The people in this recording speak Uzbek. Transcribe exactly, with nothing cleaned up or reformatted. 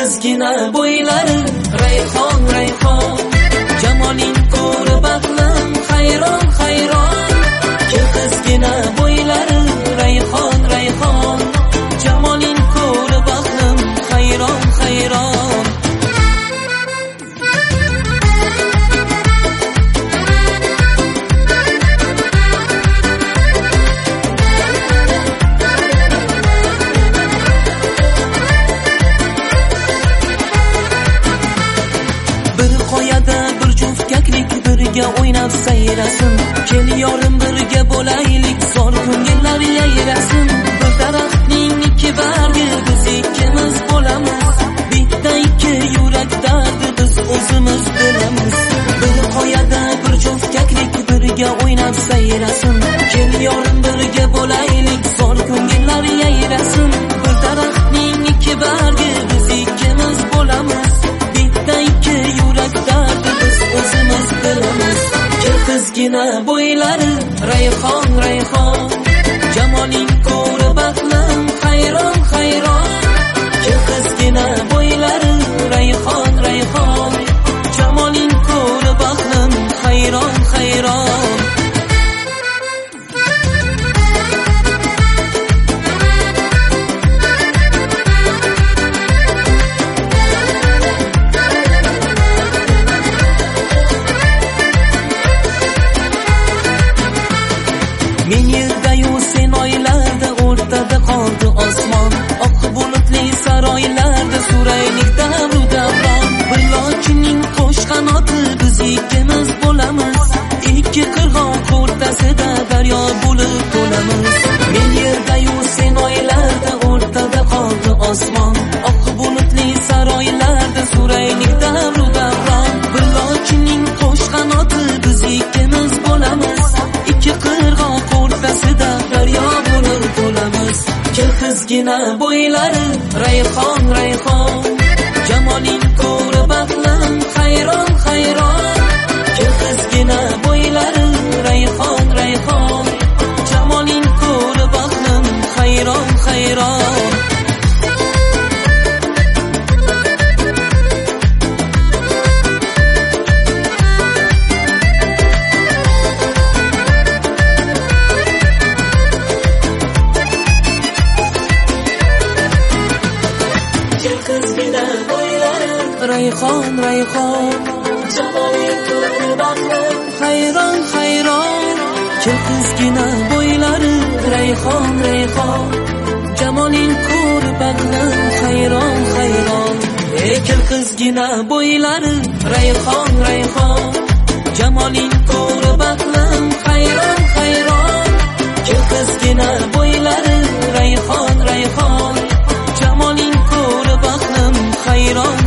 qizgina bo'ylari rayhon rayhon, jamoling ko'ri baxtlim hayron hayron. Kel qizgina bo'ylari rayhon rayhon, jamoling ko'ri baxtlim hayron hayron. O'ynab sayrasin, kel yorim birga bo'laylik, zor ko'ngillar yayrasin. Bir daraxtning ikki bargi biz ikkimiz bo'lamiz, bitta ikki yurak dardi biz o'zimiz bilamiz. Bir qoyada bir juft kaklik birga o'ynab sayrasin, kel yorim birga bo'laylik, zor ko'ngillar yayrasin. Bir daraxtning ikki bargi biz ikkimiz bo'lamiz, bitta ikki yurak dardi biz o'zimiz bilamiz. Qizgina bo'ylari rayhon rayhon, jamoling ko'ri baxtlim hayron hayron. Kel qizgina bo'ylari rayhon rayhon, jamoling ko'ri baxtlim hayron hayron. Men yerdayu sen oylarda, o'rtada qoldi osmon. Oq bulutli saroylarda suraylik davru davron. Bir lochining qo'sh qanoti biz ikkimiz bo'lamiz, ikki qirg'oq o'rtasida daryo bo'lib to'lamiz. Men yerdayu sen oylarda, o'rtada qoldi osmon. Oq bulutli saroylarda suraylik davru davron. Bir lochining qo'sh qanoti biz ikkimiz bo'lamiz, ikki qirg'oq o'rtasida daryo bo'lib to'lamiz. Kel qizgina bo'ylari rayhon rayhon, jamoling ko'ri baxtlim hayron hayron. Kel qizgina bo'ylari rayhon rayhon, jamoling ko'ri baxtlim hayron hayron. Rayhon rayhon, jamoling ko'ri baxtlim hayron hayron. Kel qizgina bo'ylari rayhon rayhon, jamoling ko'ri baxtlim hayron hayron. Ey kel qizgina bo'ylari rayhon rayhon, jamoling ko'ri baxtlim hayron hayron. Kel qizgina bo'ylari rayhon rayhon, jamoling ko'ri baxtlim hayron